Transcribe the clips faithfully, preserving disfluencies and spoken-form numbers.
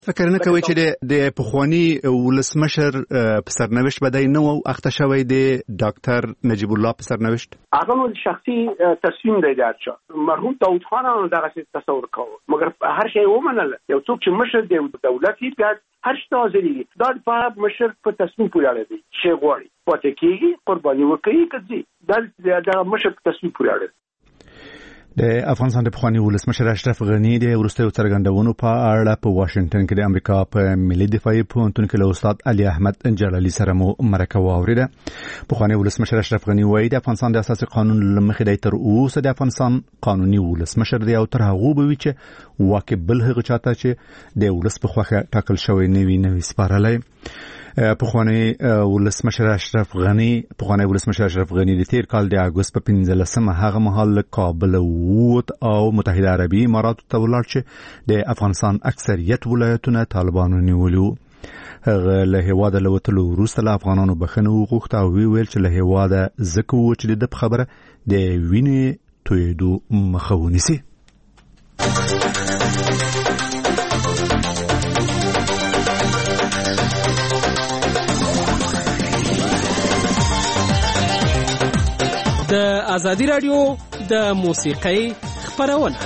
فکر نه کوي چې د پخوانی ولسمشر په سرنوشت بدای نه او اخته شوی دی ډاکټر نجیب الله په سرنوشت هغه نو شخصي تصمیم دی دارچا مرحوم داود خان هم دغه تصور کاوه مګر هر شی ومنل یو څوک چې مشر دی دولت یې پیاد هر څه حاضرې دا په مشر په تصمیم پورې اړه دی شی غواړي پاتې کیږي قرباني وکړي کړي دا د مشر په تصمیم پورې اړه د افغانستان د پخوانی ولسمشر اشرف غنی د وروستیو څرګندونو په اړه په واشنگټن کې د امریکا په ملي دفاعي پوهنتون کې له استاد علي احمد جلالي سره مو مرکه واوریده. پخوانی ولسمشر اشرف غنی وایي د افغانستان د اساسي قانون لمخې د تر اوسه د افغانستان قانوني ولسمشر دی او تر هغه به وي چې واکه بل هغه چاته چې د ولس په خوخه ټاکل شوی نوي نوي سپارلای. پخوانی ولسمشر اشرف غنی پخوانی ولسمشر اشرف غنی د تیر کال د اگست په پنځلسمه هغه مهال له کابل ووت او متحده عربي اماراتو ته ولاړ چې د افغانستان اکثریت ولایتونه طالبانو نیولي. هغه له هیواده له وتلو وروسته له افغانانو بخښنه وغوښته او ویل چې له هیواده ځکه و چې د خبره د وینې تویېدو مخه ونیسي. د ازادي رادیو د موسیقۍ خبرونه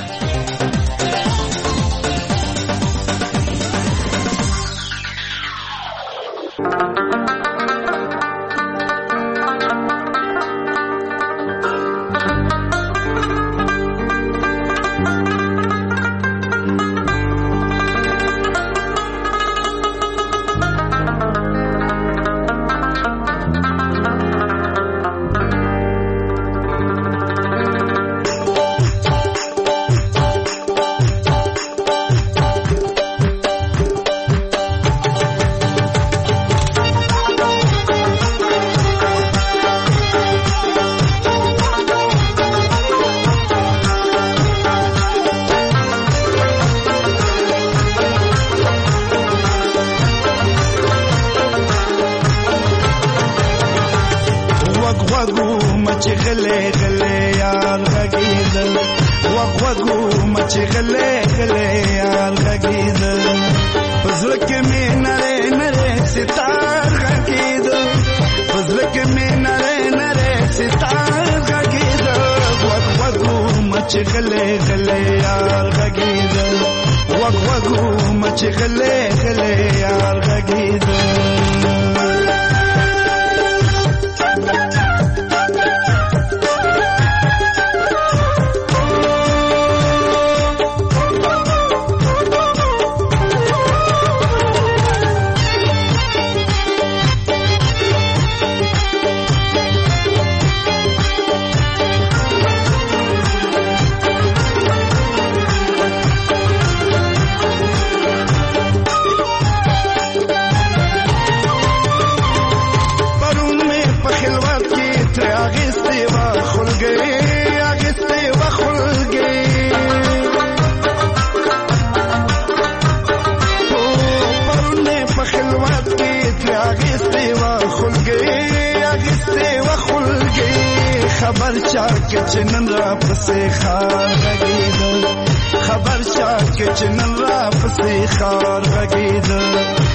خبر چا کې چنن را پسې خار غږیدل خبر چا کې چنن را پسې خار غږیدل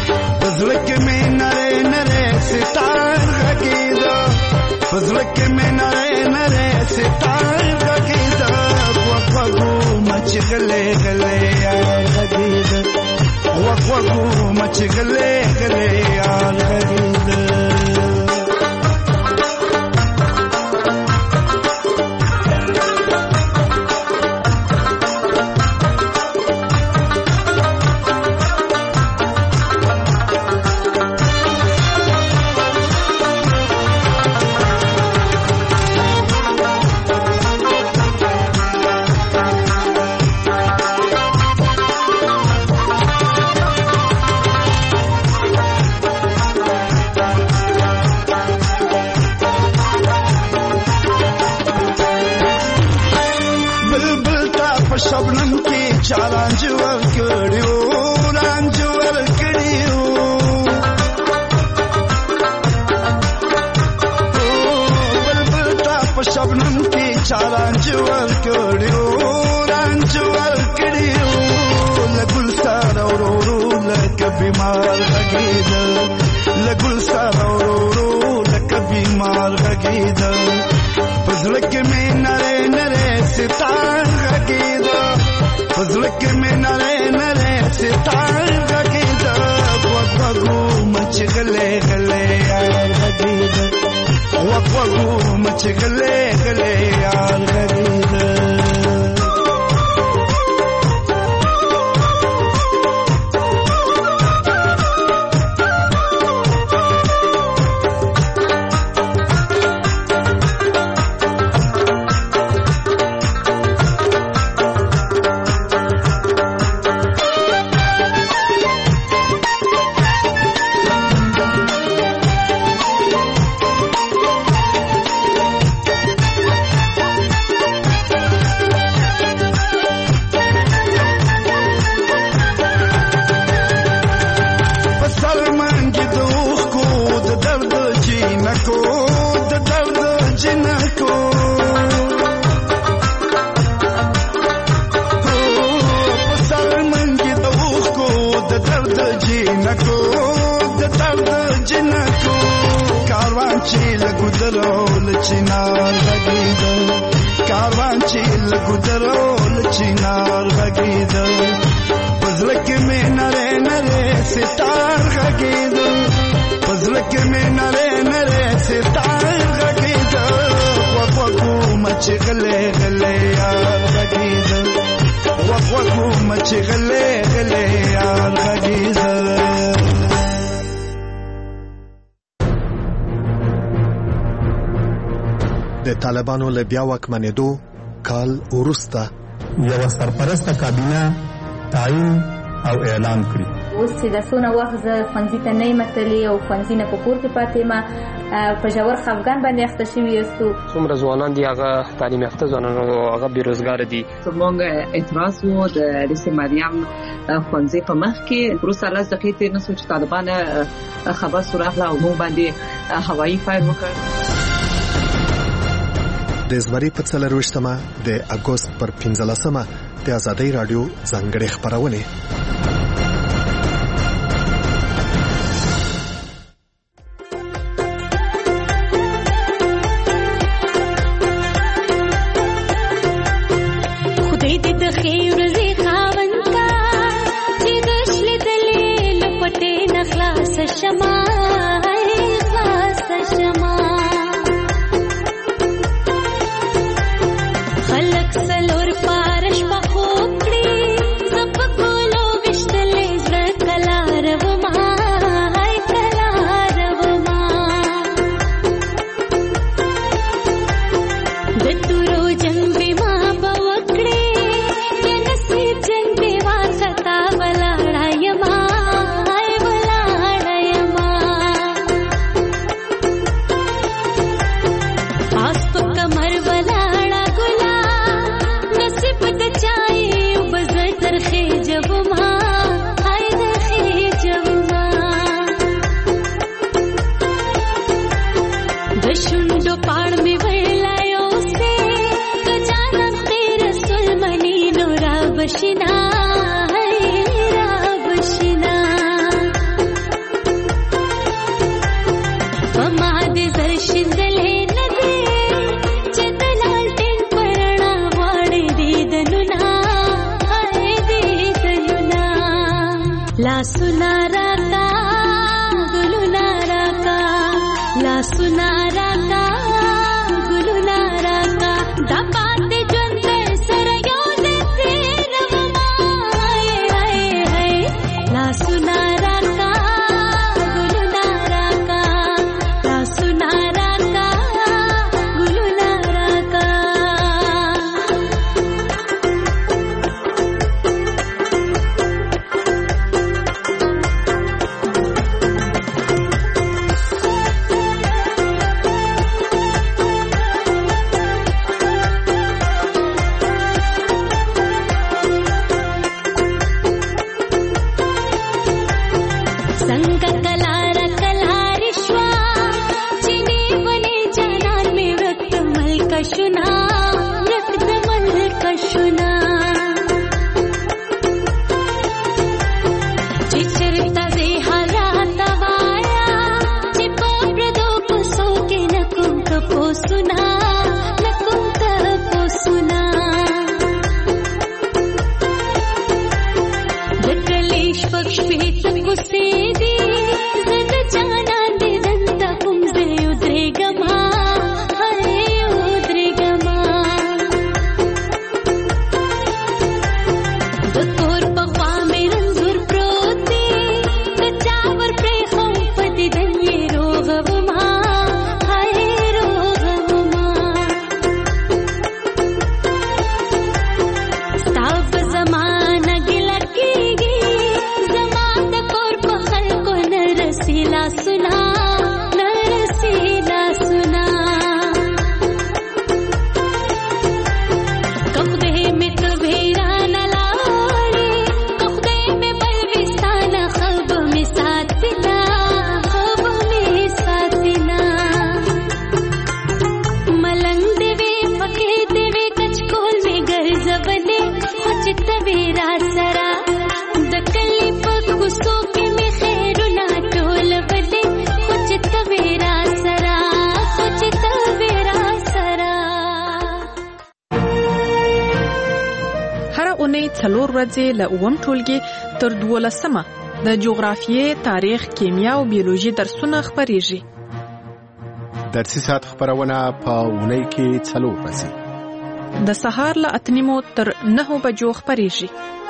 پزړه کې مې نره نره ستار غږیدل پزړه کې مې نره نره ستار غږیدل وقغو مچ غلې غلې یار غږیدل وقغو مچ غلې غلې یار غږیدل. لکه بیمار غږېده لګل سره ورو لکه بیمار غږېده په زړه کې مې نری نری ستار غږېده په زړه کې مې نری نری ستار غږېده غوږ غوږونه چې غلی غلی یار غږېده غوږ غوږونه چې غلی غلی یار غږېده د طالبانو له بیا واکمنېدو کال وروسته یو سرپرسته کابینه تعیین او اعلان کړي. اوس چې د څونه وخت زه ښوونځي ته نه یم تللی او ښوونځي نه په کور کې پاتې یم په ژور خفګان باندې اخته شوي یاستو. څومره ځوانان دي هغه تعلیم یافته ځوانان هغه بېروزګاره دي. زموږ اعتراض و د ریسې مریم ښوونځي په مخ کې وروسته لس دقیقې تېر نه شو چې طالبان خبر سراغله او موږ باندې هوایي فایر وکړ. د زمري په څلرویشتمه د اګوست پر پنځلسمه د ازادۍ راډیو ځانګړې خپرونې. خدای دې د خیر ورځې خاوند کا چې د شلې دلې لپټې نه خلاص شمه خلاص شمه خلق سلور پارش په خوب کړي سب ګولو وشتلې زړه کلار وما هاي کلار وما د تورو جنگ بما بوکړي کې نصیب جنگ دی واسطا ولاړایما هاي ولاړایما پاس په کمر ولاړا ګلا نصیب د چای وبز ترخه جوما هاي درخه جوما د شوندو پاړ می ویلایو سه د جانم تیر سلمنی نورا بشنا هاي را بشنا پما دې زر شندلې ندی چې د لالټین پرنا واړې دې دنونا هاي دې دنونا لا سنا راکا ګلونا راکا لا سنا راکا ګلونا راکا دا پاتې ژوند سره یو دې تیر وما هاي هاي هاي لا سنا راکا ګلونا راکا لا سنا راکا ګلونا راکا संग कलार कलारिश्वा चिनी बने जनान में वक्त मल कशुना वक्त मल कशुना चिचरता شپې ته غوسې دي زه د جانان د دنده کوم ځای ودرېږمه هی ودرېږمه د کور په خوا مې رنځور پروت دی د چا ور پرېښم په دیدن یې روغه ومه هی روغه ومه ستا په زمانه ګیله کېږي زما د کور په خلکو نه رسي لاسونه نه رسي لاسونه که خدای مې ته ویرانه لاړې که خدای مې بل وي ستا نه ښه به مې ساتینه ښه به مې ساتینه ملنګ دې وې پکې دې وې کچکول مې ګرځولې خو چې ته وې را سره د کلي په کوڅو کې مې خیرونه ټولولې خو چې ته وې را سره خو چې ته وې را سره هره اونۍ څلور ورځې له اووم ټولګي تر دولسمه د جغرافیې، تاریخ، کیمیا او بیولوژي درسونه خپریږي. درسي ساعت خبرونه په اونۍ کې څلور ورځې د سهار له اته نیمو تر نهو بجو خپریږي.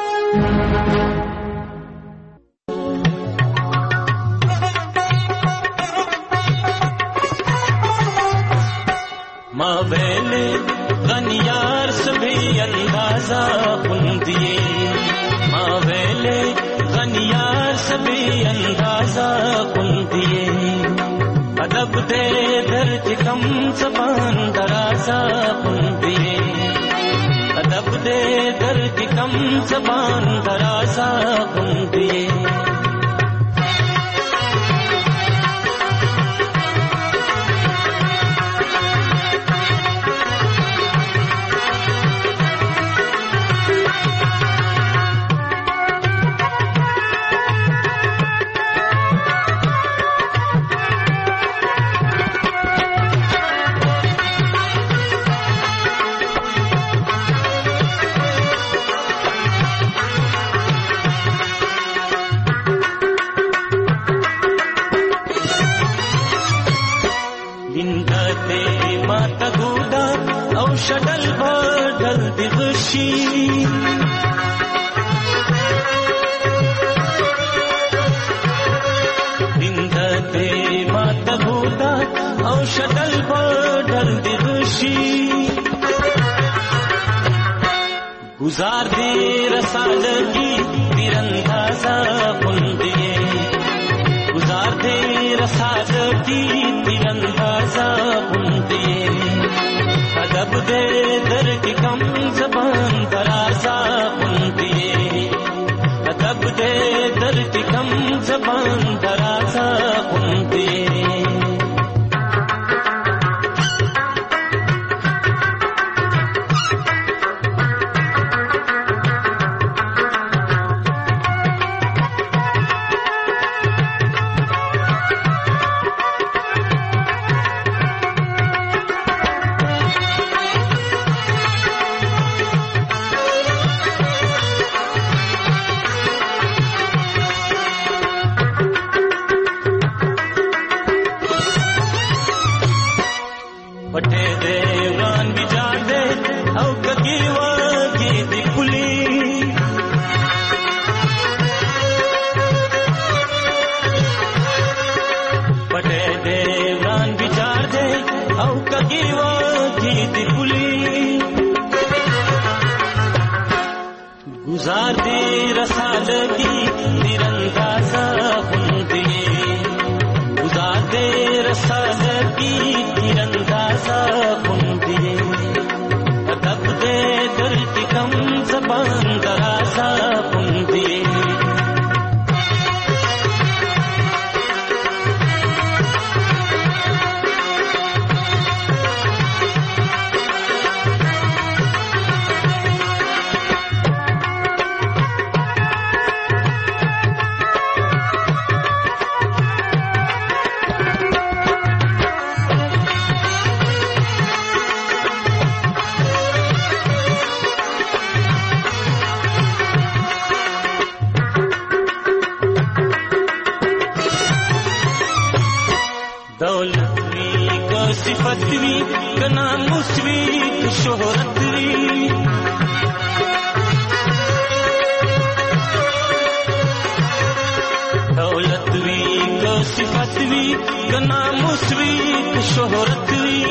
ما ویلے غنیار سبھی اندازہ خوندیے ما ویلے غنیار سبھی اندازہ خوندیے ادب دے درد کم زبان درازہ خوندیے ادب دے درد کم زبان درازہ خوندیے شدل بدل بغشی بندت مات بودا او شدل بدل بغشی گزار دے رسالگی تیراندازہ خوندیے گزار دے رسالگی تیراندازہ خوندیے ادب دے در کی کم زبان درازہ خوندیے ادب دے در کی کم زبان درازہ خوندیے گزار دے رسالگی تیراندازہ خوندیے گزار دے رسالگی تیراندازہ خوندیے ادب دے در کی کم زبان درازہ خوندیے صفت وی گنا مسوی شهرت وی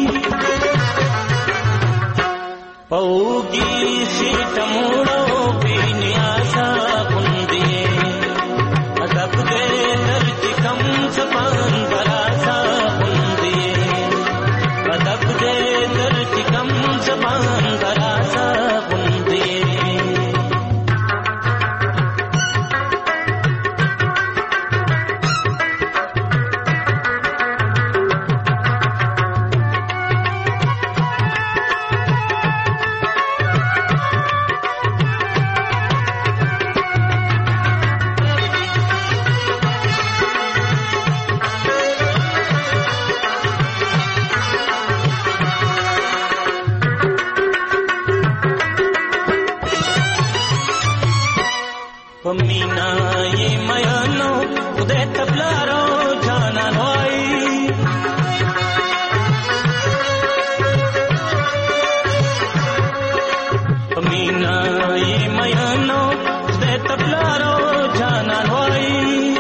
پوگی سیٹ موڑو بی نیازا کندی ادب دے درد کم زبان درازا کندی ادب دے درد کم زبان درازا کندی मीना ये मयानो उदय तबलारो जाना रोई मीना ये मयानो उदय तबलारो जाना रोई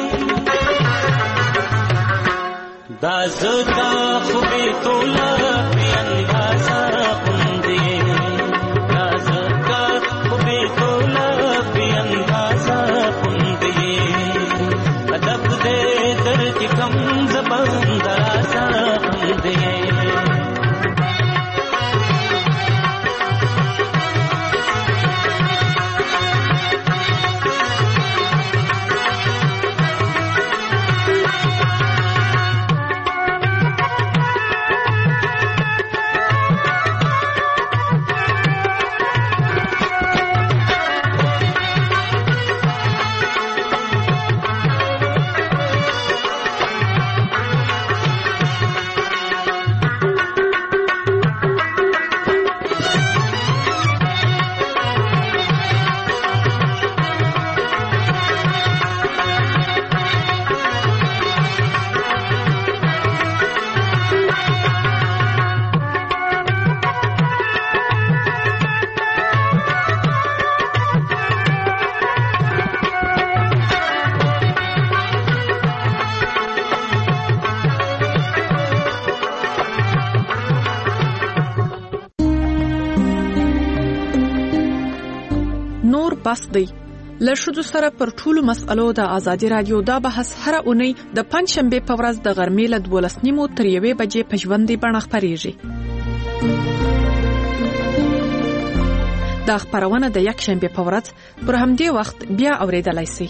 दाज़ता खुबे तोला अंदाज़ा कुंदी दाज़ता खुबे तोला अंदाज़ा अदब दे दर्द कम ज़बान दराज़ा कुंदी بس دی له ښځو سره پر ټولو مسألو د ازادي رادیو دا بحث هر اونۍ د پنځ شنبه په ورځ د غرمې له دولس نیمو تر یوې بجې په ژوندۍ بڼه خپریږي. دا خپرونه د یک شنبه په ورځ پر همدې وخت بیا اوریدلای شئ.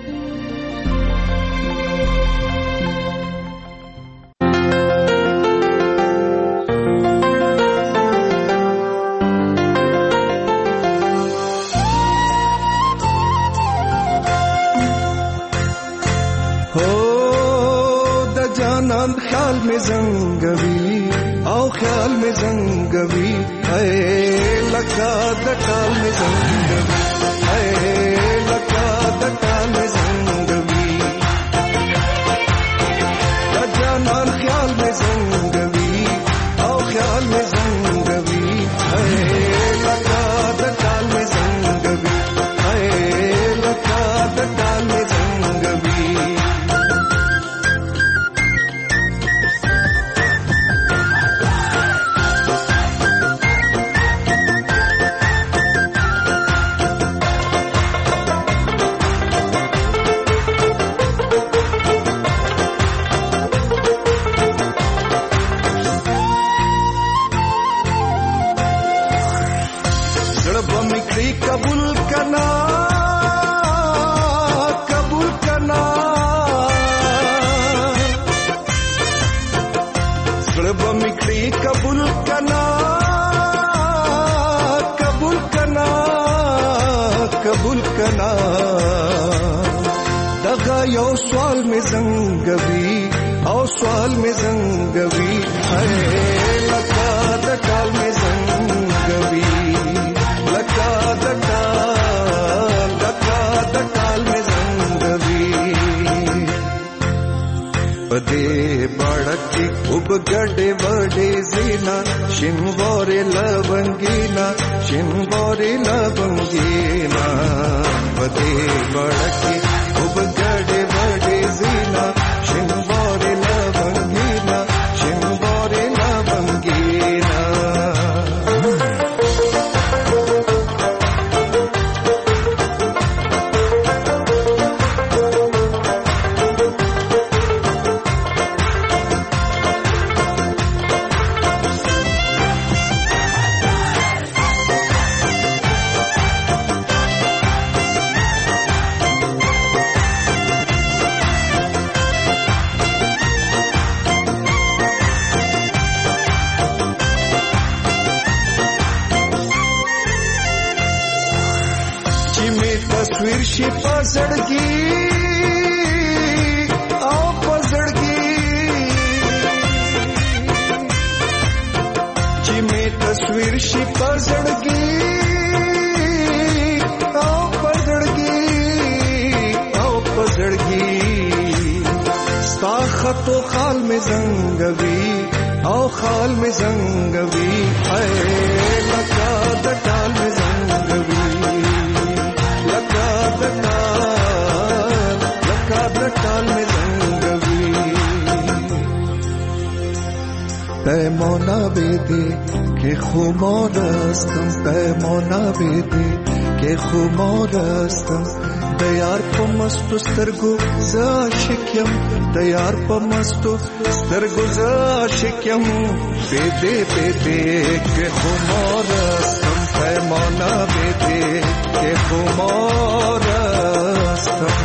ख्याल में जंगवी आओ ख्याल में जंगवी है लगा दकाल में जंगवी है लगा दकाल में जंगवी जानान ख्याल में जंगवी आओ ख्याल में जंगवी है लगा दकाल में जंगवी है लगा दकाल में जंगवी कबूल करना कबूल करना सुलब मिखरी कबूल करना कबूल करना कबूल करना दगा यो सवाल में जंगवी और सवाल में जंगवी है लगा दकाल में जंगवी लगा दकाल लगा दकाल में जंगवी पदे बड़की उब गडे बड़े जीना शिंबोरे लवंगीना शिंबोरे लवंगीना पदे बड़की उब गडे बड़े जीना शिंबोरे شي پزړګي او پزړګي چې می تصویر شي پزړګي او پزړګي او پزړګي ستا خطو خال می زنګوي او خال می زنګوي اے لکه د ټال می زنګوي لکه د ټال لکه د ټال می زنګوي پیمانه بده که خمارستم پیمانه بده که خمارستم د یار په مستو سترګو ز عاشقم د یار په مستو سترګو ز عاشقم بده بده که خمارستم پیمانه بده که خمارستم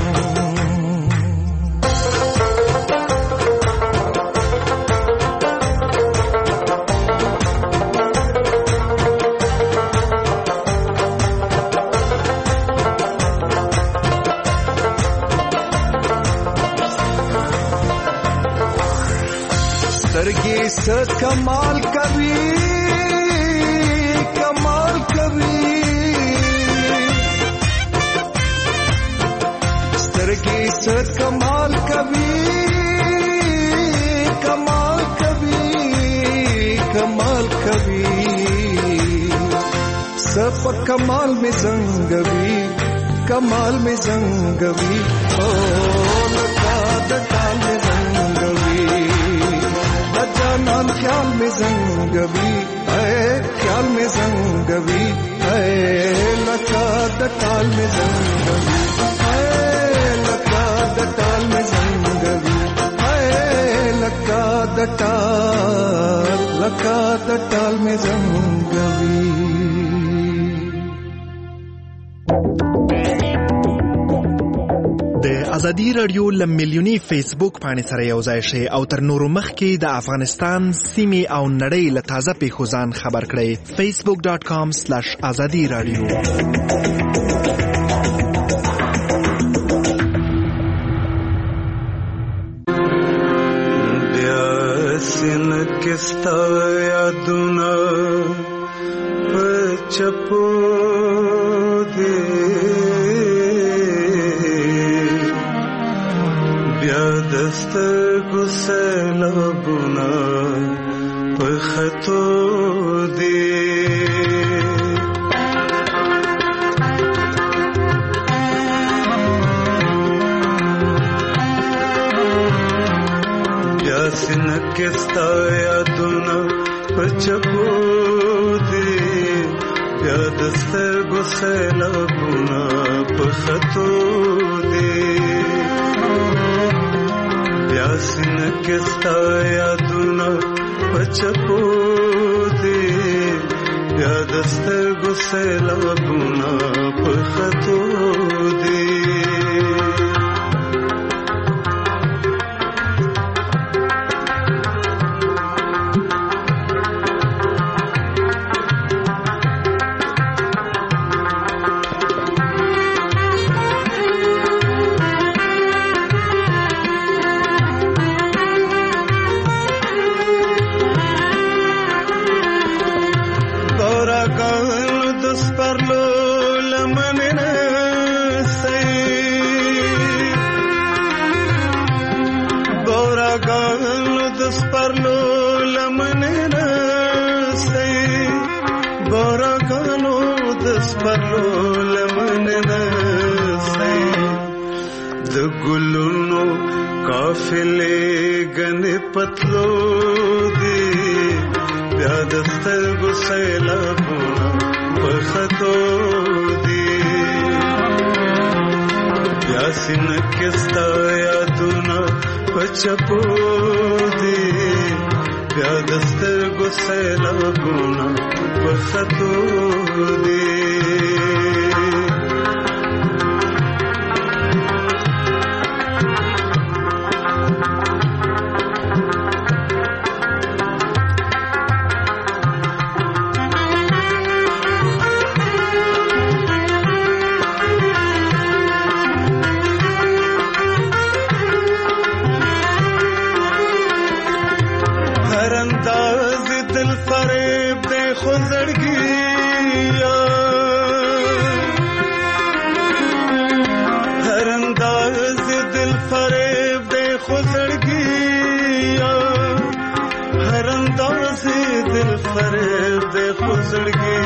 स कमाल कभी कमाल कभी स्तरगी स कमाल कभी कमाल कभी कमाल कभी सब कमाल में जंगवी कमाल में जंगवी ओ लगा दकाल में जंगवी जानन ख्याल में जंगवी है ख्याल में जंगवी है लका दटाल में जंगवी है लका दटाल में जंगवी है लका दटाल लका दटाल में जंगवी ازادي رادیو لمیلیونی فیسبوک باندې سره یو ځای شي او تر نورو مخکې د افغانستان سیمې او نړۍ له تازه پیښو ځان خبر کړئ facebook dot com slash azadi radio بیا سن کستا یادونه پچپو دې دسترګو سیلابونه په خطو دي بیا سینه کې ستا یادونه په چپو دي بیا دسترګو سیلابونه په خطو دي यासिन किस्ता यादुना पचपो दे याद दस्तर गुस्सेला बुना पखतो दे काफिले गने पतलो दे प्यादस्तर गुस्सेला बुना पखतो दे यासिन किस्ता यादुना पचपो दे प्यादस्तर गुस्सेला बुना पखतो दे خو زړګي هر انداز دل فریب دے خو زړګي هر انداز دل فریب دے خو زړګي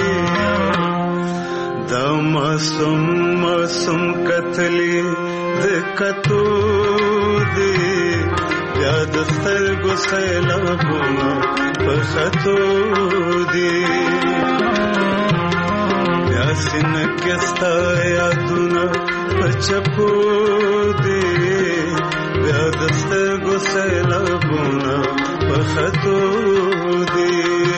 دا معصوم معصوم قتلی د کتو دی بیا د سترګو سیلابونه په خطو دی بیا سینه کې ستا یادونه په چپو دی بیا د سترګو سیلابونه په خطو دی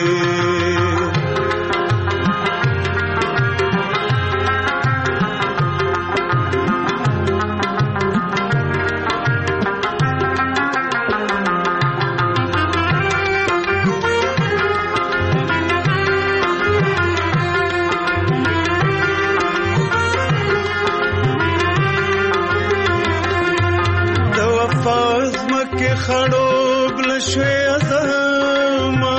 خړوب لشوي ازما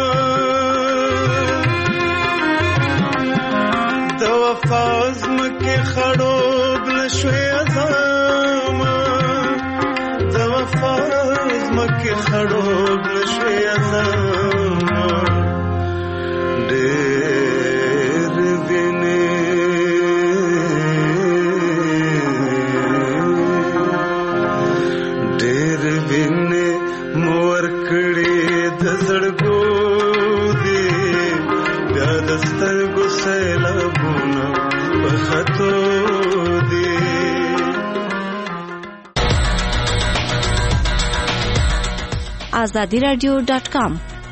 د وفاز مکه خړوب لشوي ازما د وفاز مکه خړوب لشوي ازما ډېر ویني ډېر ویني مور کړي د زړګو دی بیا د سترګو سیلابونه په خطو دی آزادی رادیو ډاٹ کام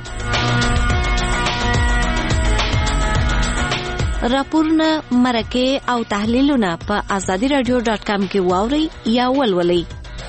راپورونه مرکه او تحلیلونه په آزادی رادیو ډاٹ کام کې واوري یا ولولئ.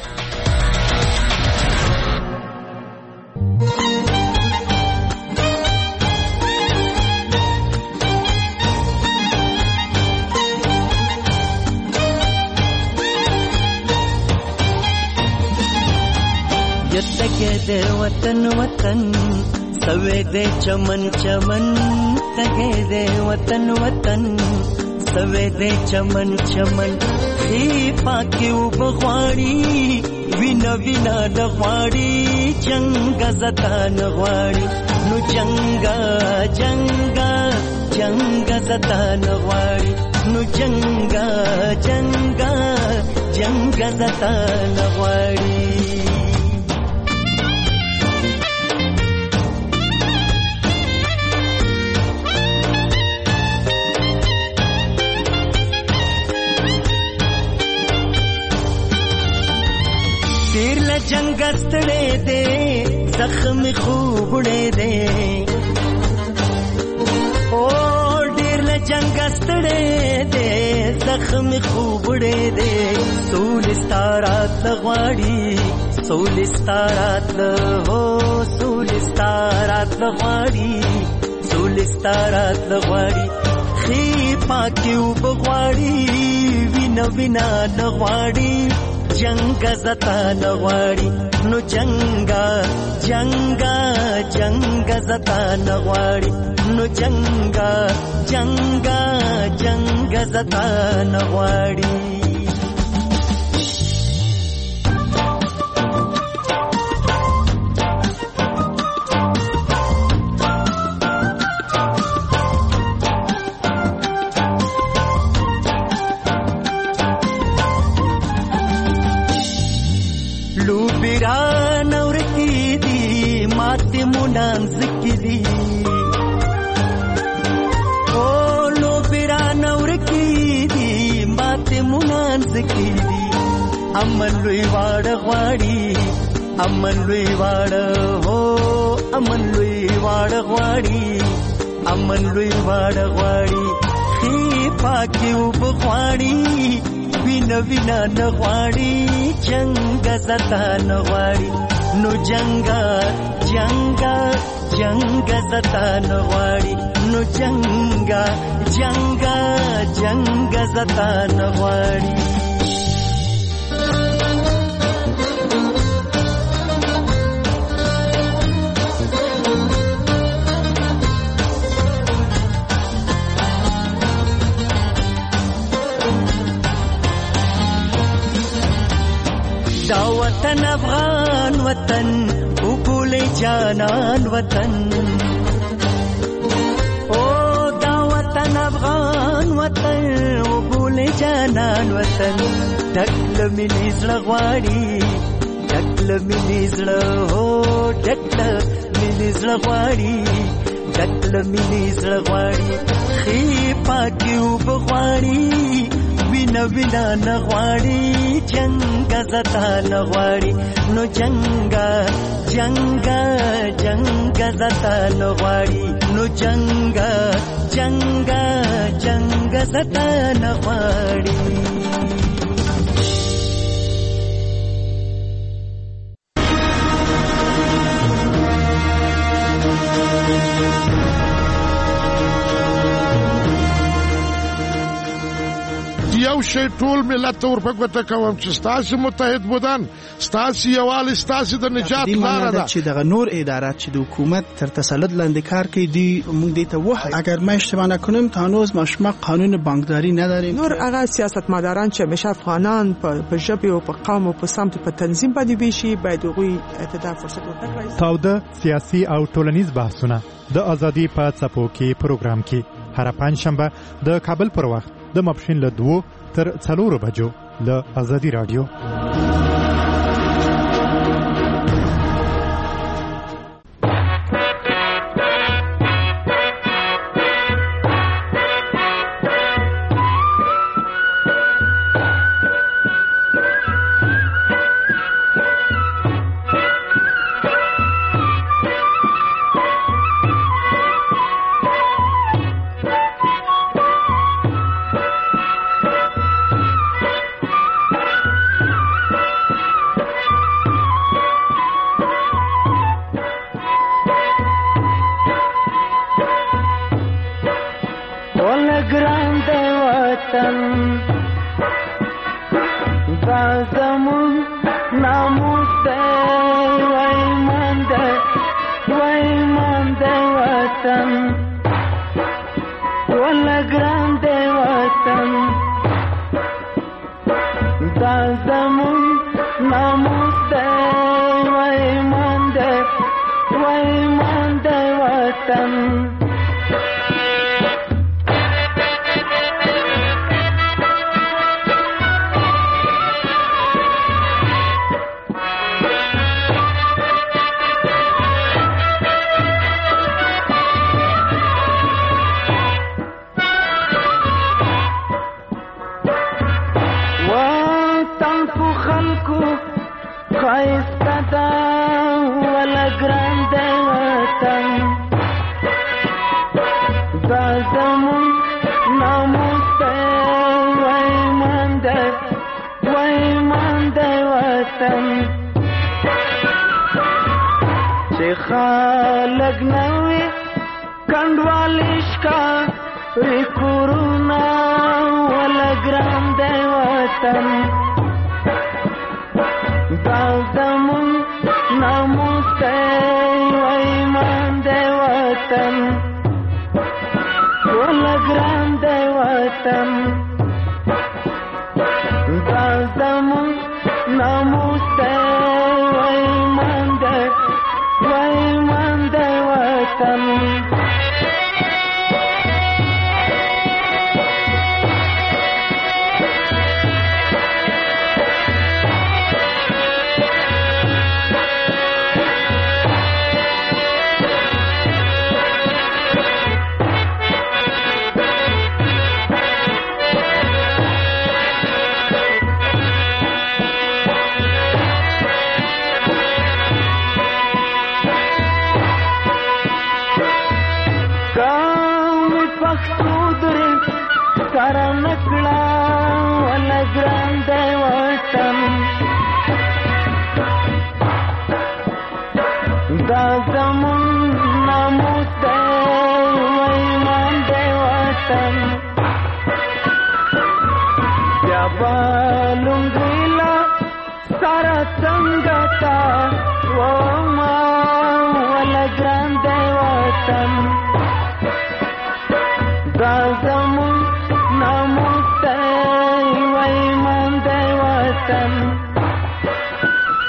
दे वतन वतन सवे दे चमन चमन तगे दे वतन वतन सवे दे चमन चमन ही पाके उबवाड़ी विना विना दवाड़ी जंग जता नवाड़ी नु जंगा जंगा जंग जता नवाड़ी नु जंगा जंगा जंग जता नवाड़ी जंगस्तड़े दे जख्म खूबड़े दे ओ डेर जंगस्तड़े दे जख्म खूबड़े दे सोलिस्तारात लगवाड़ी सोलिस्तारात हो सोलिस्तारात लगवाड़ी सोलिस्तारात लगवाड़ी खी पाके उबवाड़ी विना विना लगवाड़ी जंग जता नवाड़ी नु जंगा जंगा जंग जता नवाड़ी नु जंगा जंगा जंग जता नवाड़ी मुनान जिक्री ओ लो बिरा नवर की दी बाते मुनान जिक्री अमन लुई वाड़ वाड़ी अमन लुई वाड़ हो अमन लुई वाड़ वाड़ी अमन लुई वाड़ वाड़ी खी पाके उबवाड़ी विना विना नवाड़ी जंग जता नवाड़ी नु जंगा जंगा जंग जता नवाड़ी नु जंगा जंगा जंग जता नवाड़ी دا وطن افغان وطن او بوله جانان وطن او دا وطن افغان وطن او بوله جانان وطن ډکل ملي زړه غواړي ډکل ملي زړه هو ډکل ملي زړه غواړي ډکل ملي زړه غواړي خې پاکي وبغواړي وینا وینا نغواړي جنگ زتا نغواړي نو جنگ جنگ جنگ زتا نغواړي نو جنگ جنگ جنگ زتا نغواړي یو شی ټول ملت ته ورپګوته کوم چې ستاسو متحد بودن ستاسو یووالي ستاسو د نجات لاره ده چې دغه نور ادارات چې د حکومت تر تسلط لاندې کار کوي دی موږ دې ته وایو اگر ما اشتباه نکنم تا هنوز ما قانون بانکداری نداریم نور هغه سیاستمداران چې همیشه افغانان په ژبه او په قوم او په سمت په تنظیم باندې ویشي باید هغوی ته فرصت ورکړي. تاوده سیاسي او ټولنیز بحثونه د ازادي په څپو کې پروګرام کې هر پنځشنبه د کابل پر وخت د ماپښین له دوو تر څلورو بجو له ازادي رادیو.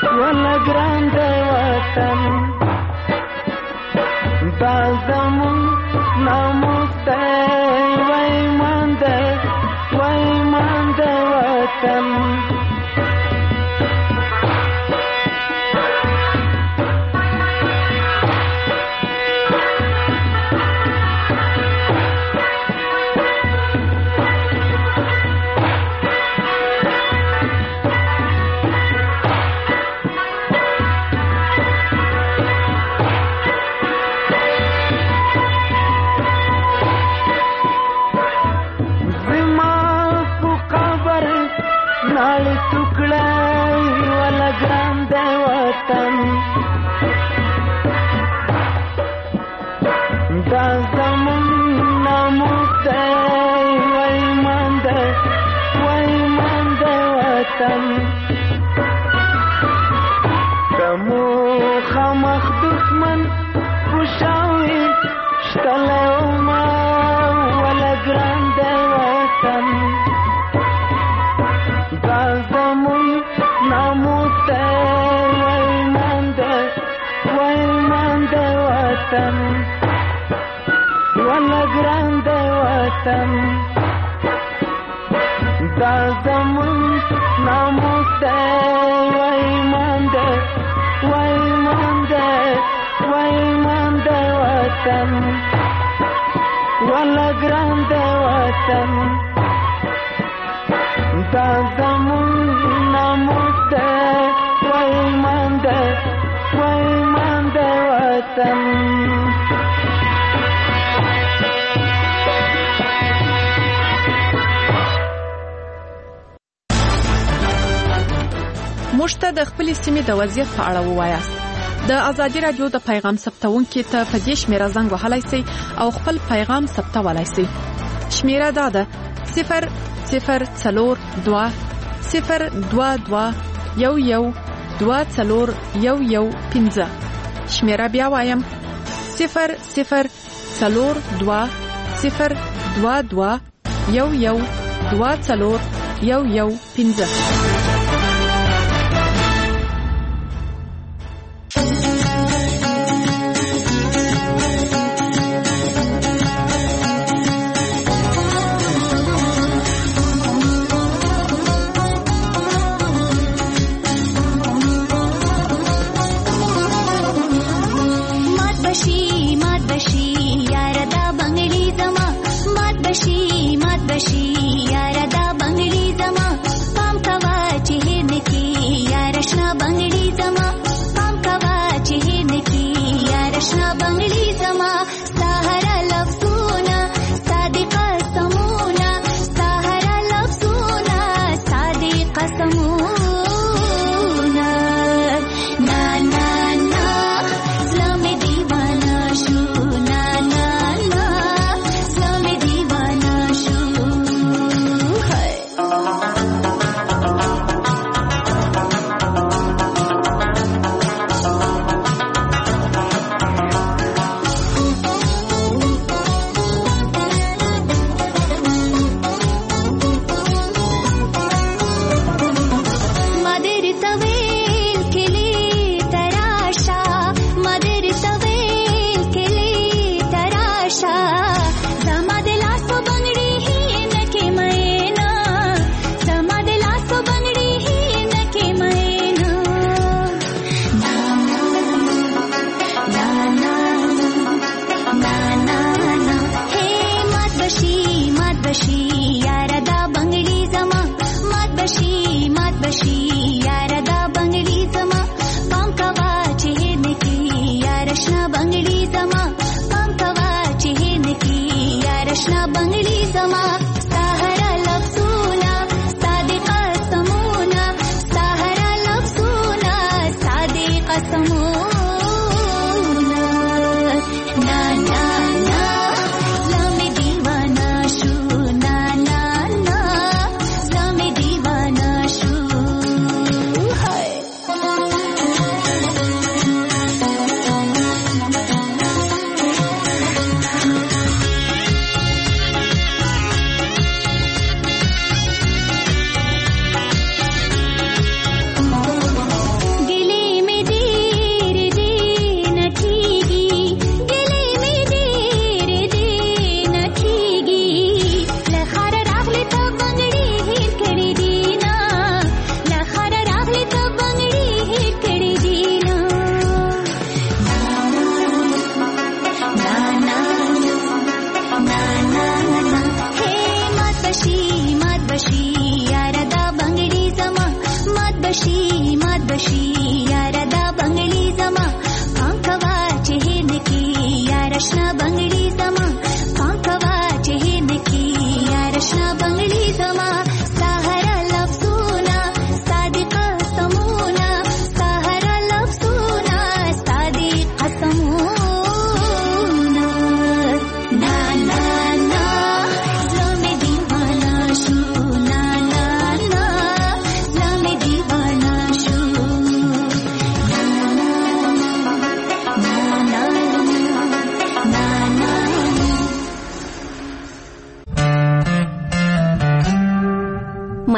ولا ګران دی وطن دا زمون ناموس دی وای مان دی وای مان دی وطن دا زمون ناموس دی وای مان دی وای مان دی وطن دمو خمخ دښمن خوشاوي شتلی وما ولا ګران دی وطن دا زمون ناموس دی وای مان دی وای مان دی وطن ولا ګران دی وطن دا زمون ناموس دی وای مان دی وای مان دی وای مان دی وطن ولا ګران دی وطن دا زمون ناموس دی وای مان دی وای مان دی وطن موږ ته د خپل سیمې د وضعیت په اړه ووایاست. د ازادي رادیو د پیغام ثبتونکو ته په دې شمیره زنګ وهلای شئ او خپل پیغام ثبتولای شئ. شمیره دا ده صفر صفر څلور دوه صفر دوه دوه یو یو دوه څلور یو یو پنځه. شمیره بیا وایم صفر صفر څلور دوه صفر دوه دوه یو یو دوه څلور یو یو پنځه.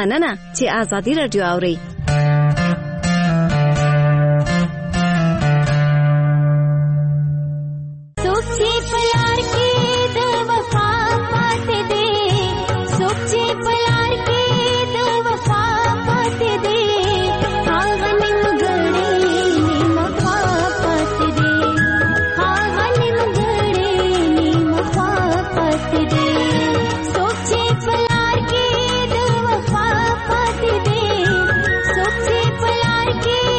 مننه چې آزادي رادیو اوري. के